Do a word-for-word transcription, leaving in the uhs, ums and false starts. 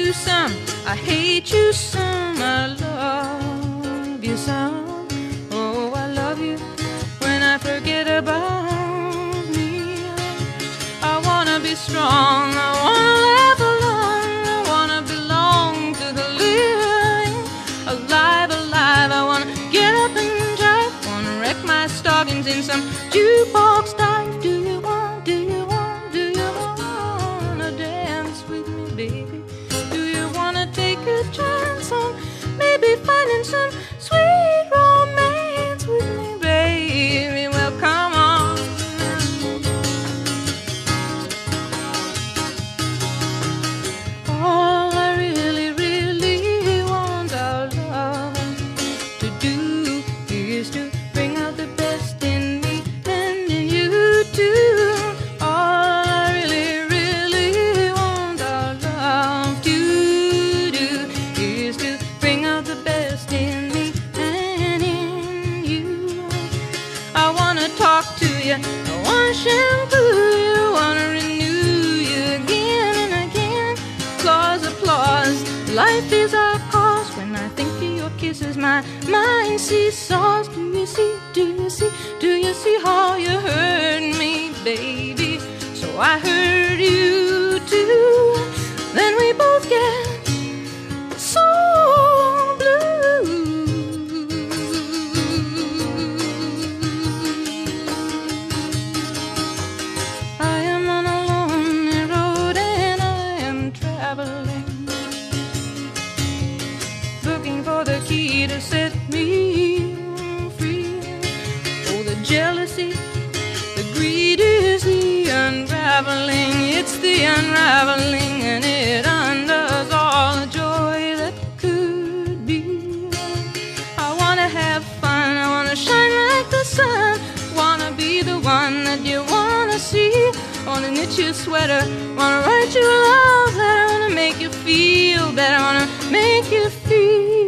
you some, I hate you some, I love you some. Oh, I love you when I forget about me. I wanna be strong, I wanna laugh alone, I wanna belong to the living. Alive, alive, I wanna get up and drive, wanna wreck my stockings in some jukebox dive. Do you want, do you want, do you wanna dance with me, baby? Do you wanna take a chance on maybe finding some sweet romance with me, baby? Well, come on. All I really, really want our love to do is to bring out the best in me and in you too. All I really, really want our love to do is to bring out the best in me and in you. I wanna talk to you, I wanna shampoo you, wanna renew you again and again. Applause, applause, life is our cause. When I think of your kisses, my mind seesaws. Do you see, do you see, do you see how you hurt me, baby? So I hurt you too. Then we both get so blue. I am on a lonely road and I am traveling, looking for the key to set me free. Oh, the jealousy, the greed is the unraveling. It's the unraveling and it undoes all the joy that could be. I wanna have fun, I wanna shine like the sun, wanna be the one that you wanna see. Wanna knit your sweater, wanna write you a love letter, wanna make you feel better, wanna make you feel